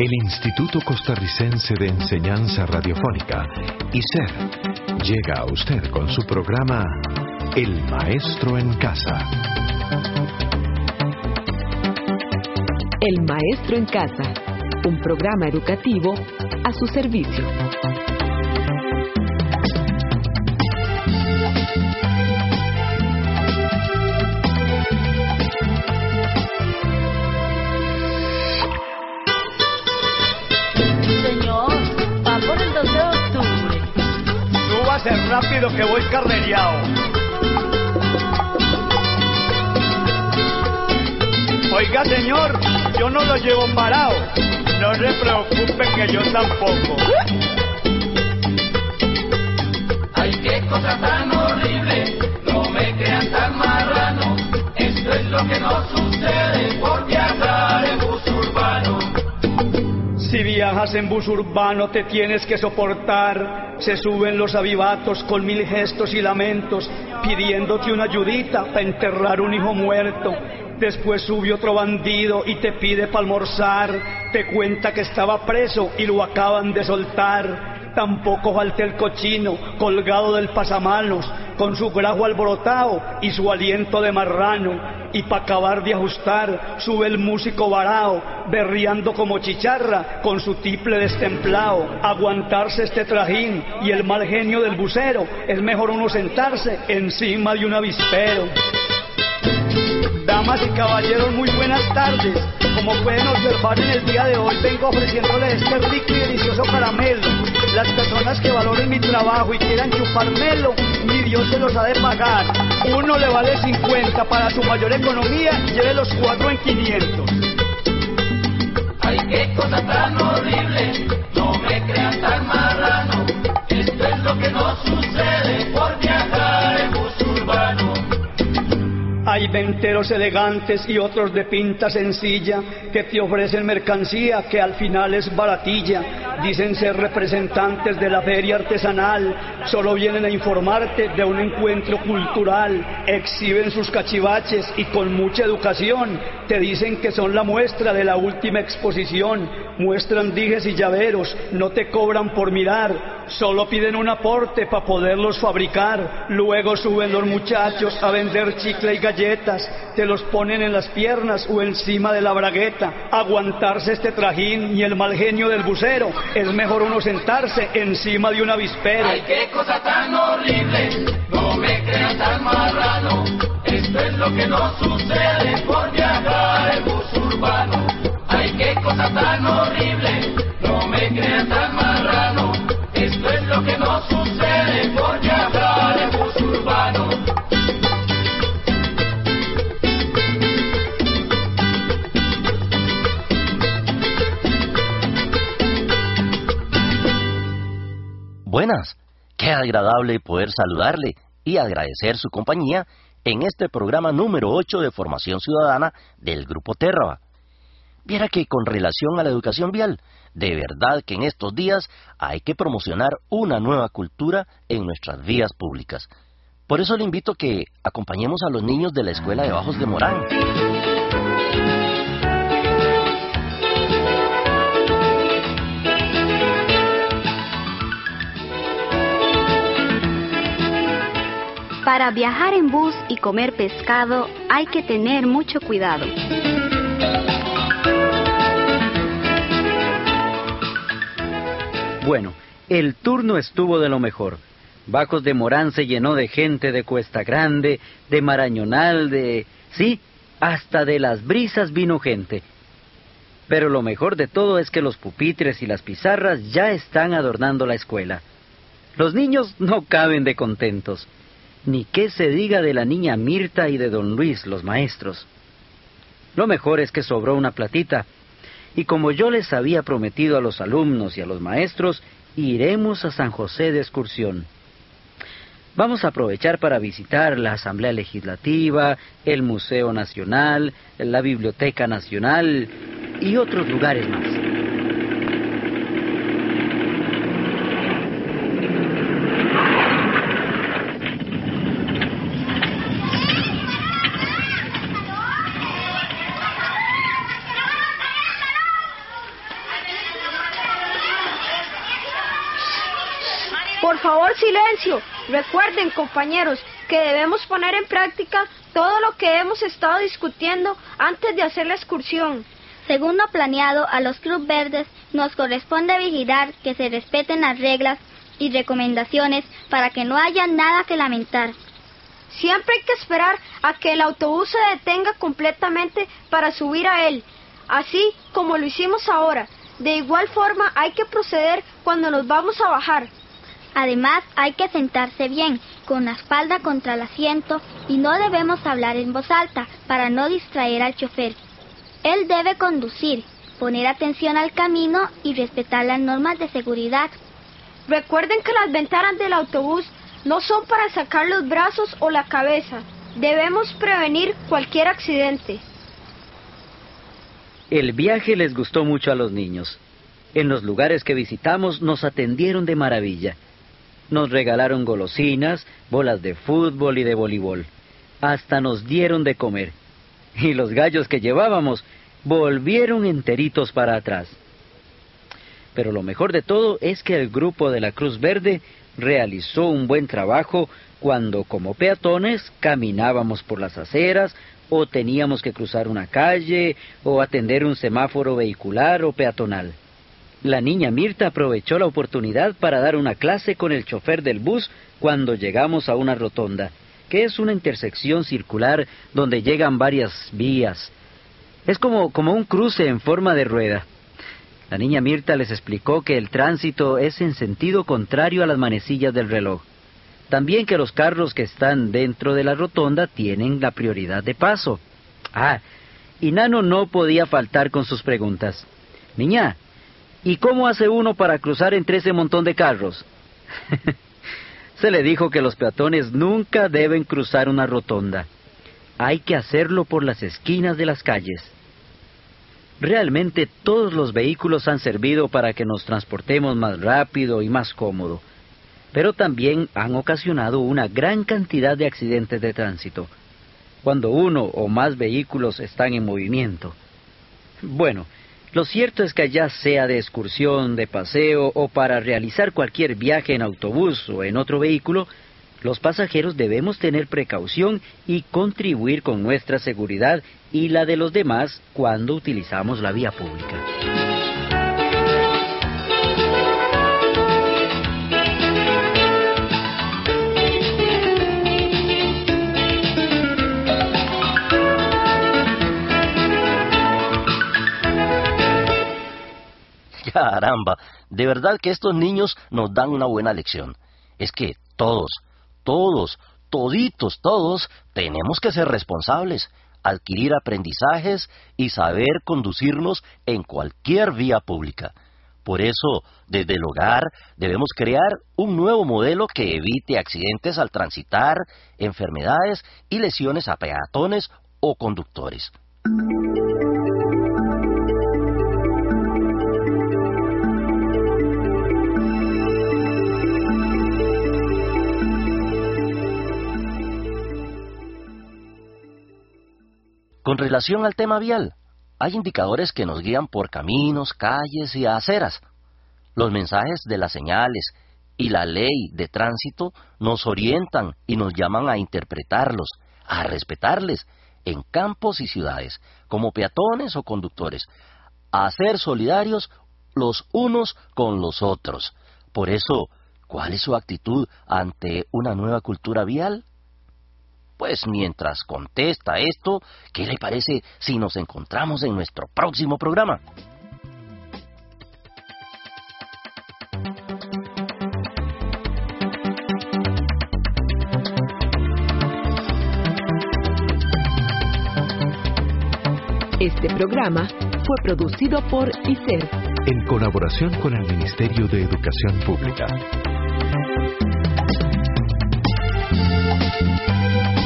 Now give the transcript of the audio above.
El Instituto Costarricense de Enseñanza Radiofónica, ICER, llega a usted con su programa El Maestro en Casa. El Maestro en Casa, un programa educativo a su servicio. Rápido que voy carrereado. Oiga, señor, yo no lo llevo parado. No se preocupe que yo tampoco. Ay, qué cosa tan horrible, no me crean tan marrano. Esto es lo que nos sucede por viajar en bus urbano. Si viajas en bus urbano te tienes que soportar. Se suben los avivatos con mil gestos y lamentos, pidiéndote una ayudita para enterrar un hijo muerto. Después sube otro bandido y te pide para almorzar. Te cuenta que estaba preso y lo acaban de soltar. Tampoco falta el cochino colgado del pasamanos, con su grajo alborotado y su aliento de marrano. Y pa' acabar de ajustar, sube el músico varao, berriando como chicharra, con su tiple destemplado. Aguantarse este trajín y el mal genio del bucero, es mejor uno sentarse encima de un avispero. Damas y caballeros, muy buenas tardes. Como pueden observar, en el día de hoy vengo ofreciéndoles este rico y delicioso caramelo. Las personas que valoren mi trabajo y quieran chupármelo, mi Dios se los ha de pagar. Uno le vale 50, para su mayor economía lleve los 4 en 500. Ay, qué cosa tan horrible, no me crean tan marrano. Esto es lo que nos sucede por viajar en bus urbano. Hay venteros elegantes y otros de pinta sencilla que te ofrecen mercancía que al final es baratilla. Dicen ser representantes de la feria artesanal, solo vienen a informarte de un encuentro cultural. Exhiben sus cachivaches y con mucha educación te dicen que son la muestra de la última exposición. Muestran dijes y llaveros, no te cobran por mirar, solo piden un aporte para poderlos fabricar. Luego suben los muchachos a vender chicle y galletas, te los ponen en las piernas o encima de la bragueta. Aguantarse este trajín y el mal genio del bucero, es mejor uno sentarse encima de un avispero. Ay, qué cosa tan horrible, no me crean tan marrano. Esto es lo que nos sucede por viajar en bus urbano. Ay, qué cosa tan horrible, no me crean tan marrano. Esto es lo que nos sucede por viajar en bus urbano. Buenas, qué agradable poder saludarle y agradecer su compañía en este programa número 8 de Formación Ciudadana del Grupo Terraba. Viera que con relación a la educación vial, de verdad que en estos días hay que promocionar una nueva cultura en nuestras vías públicas. Por eso le invito a que acompañemos a los niños de la Escuela de Bajos de Morán. Para viajar en bus y comer pescado hay que tener mucho cuidado. Bueno, el turno estuvo de lo mejor. Bajos de Morán se llenó de gente de Cuesta Grande, de Marañonal, sí, hasta de Las Brisas vino gente. Pero lo mejor de todo es que los pupitres y las pizarras ya están adornando la escuela. Los niños no caben de contentos. Ni qué se diga de la niña Mirta y de don Luis, los maestros. Lo mejor es que sobró una platita, y como yo les había prometido a los alumnos y a los maestros, iremos a San José de excursión. Vamos a aprovechar para visitar la Asamblea Legislativa, el Museo Nacional, la Biblioteca Nacional y otros lugares más. Por favor, silencio. Recuerden, compañeros, que debemos poner en práctica todo lo que hemos estado discutiendo antes de hacer la excursión. Según lo planeado, a los Cruz Verdes nos corresponde vigilar que se respeten las reglas y recomendaciones para que no haya nada que lamentar. Siempre hay que esperar a que el autobús se detenga completamente para subir a él, así como lo hicimos ahora. De igual forma hay que proceder cuando nos vamos a bajar. Además, hay que sentarse bien, con la espalda contra el asiento, y no debemos hablar en voz alta para no distraer al chofer. Él debe conducir, poner atención al camino y respetar las normas de seguridad. Recuerden que las ventanas del autobús no son para sacar los brazos o la cabeza. Debemos prevenir cualquier accidente. El viaje les gustó mucho a los niños. En los lugares que visitamos nos atendieron de maravilla. Nos regalaron golosinas, bolas de fútbol y de voleibol. Hasta nos dieron de comer. Y los gallos que llevábamos volvieron enteritos para atrás. Pero lo mejor de todo es que el grupo de la Cruz Verde realizó un buen trabajo cuando, como peatones, caminábamos por las aceras, o teníamos que cruzar una calle, o atender un semáforo vehicular o peatonal. La niña Mirta aprovechó la oportunidad para dar una clase con el chofer del bus cuando llegamos a una rotonda, que es una intersección circular donde llegan varias vías. Es como un cruce en forma de rueda. La niña Mirta les explicó que el tránsito es en sentido contrario a las manecillas del reloj. También que los carros que están dentro de la rotonda tienen la prioridad de paso. Y Nano no podía faltar con sus preguntas. Niña, ¿y cómo hace uno para cruzar entre ese montón de carros? Se le dijo que los peatones nunca deben cruzar una rotonda. Hay que hacerlo por las esquinas de las calles. Realmente todos los vehículos han servido para que nos transportemos más rápido y más cómodo, pero también han ocasionado una gran cantidad de accidentes de tránsito, cuando uno o más vehículos están en movimiento. Bueno, lo cierto es que ya sea de excursión, de paseo o para realizar cualquier viaje en autobús o en otro vehículo, los pasajeros debemos tener precaución y contribuir con nuestra seguridad y la de los demás cuando utilizamos la vía pública. Caramba, de verdad que estos niños nos dan una buena lección. Es que todos, toditos, tenemos que ser responsables, adquirir aprendizajes y saber conducirnos en cualquier vía pública. Por eso, desde el hogar, debemos crear un nuevo modelo que evite accidentes al transitar, enfermedades y lesiones a peatones o conductores. Con relación al tema vial, hay indicadores que nos guían por caminos, calles y aceras. Los mensajes de las señales y la ley de tránsito nos orientan y nos llaman a interpretarlos, a respetarles en campos y ciudades, como peatones o conductores, a ser solidarios los unos con los otros. Por eso, ¿cuál es su actitud ante una nueva cultura vial? Pues mientras contesta esto, ¿qué le parece si nos encontramos en nuestro próximo programa? Este programa fue producido por ICER, en colaboración con el Ministerio de Educación Pública.